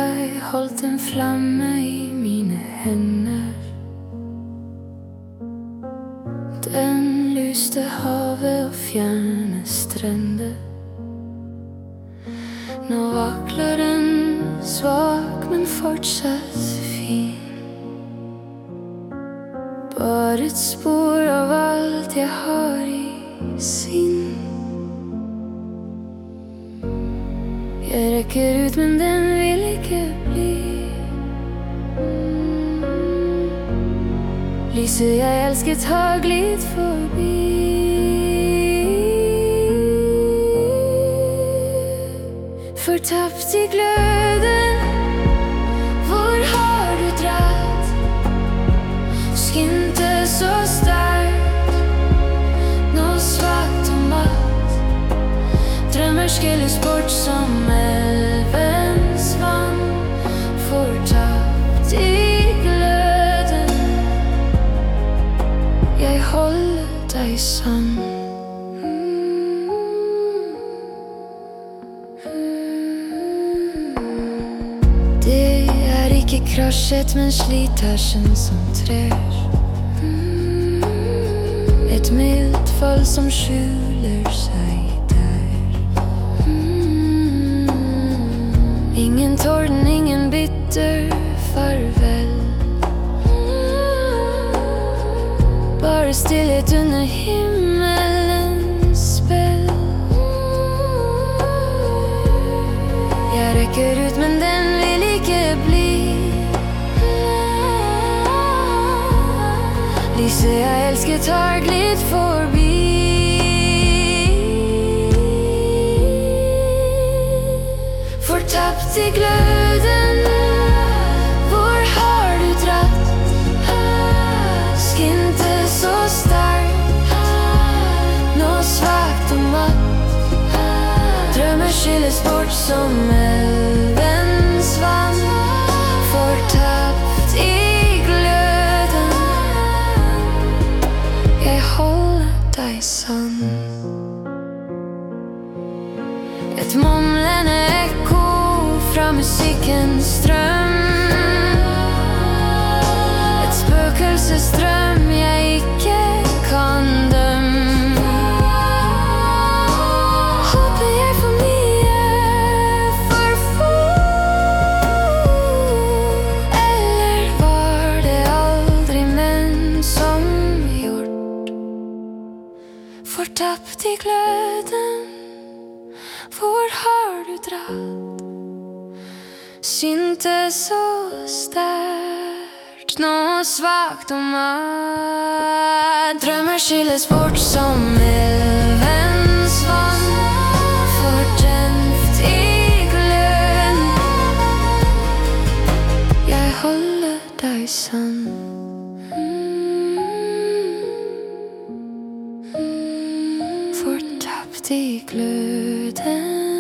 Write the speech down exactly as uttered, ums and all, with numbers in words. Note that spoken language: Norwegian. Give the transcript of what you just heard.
jeg holdt en flamme i mine hender. Den lyste havet og fjerne strender. Nå vakler den svak, men fortsatt fin. Bare et spor av alt jeg har i sinn. Jeg rekker ut, men den vil ikke bli. Lyset jeg elsket har glidd forbi. Fortapt i gløden, hvor har du dratt? Skinte så sterkt, nå svakt og matt. Drømmer skilles bort som elvens vann. Fortapt i gløden, jeg holder deg sann. Det er ikke krasjet, men slitasjen som trer. Et mildt fall som skjuler seg der. Ingen torden, ingen bitter farvel. Bare stillhet under himmelens spill. Jeg rekker ut, men den vil ikke bli. Lyset jeg elsket har glidd forbi. Fortapt i gløden, hvor har du dratt? Skinte så sterkt, nå svakt og matt. Drømmer skilles bort som elvens vann. Fortapt i gløden, jeg holder deg sann. Et mumlende ekko fra musikkens strøm. Et spøkelsestrøm jeg ikke kan dømme. Håper jeg for mye for fort, eller var det aldri ment som gjort? Fortapt i gløden, hvor har du dratt? Skinte så sterkt, nå svakt og matt. Drømmer skilles bort som elvens vann. Fortempet i gløden, jeg holder deg sann. Fortapt i gløden.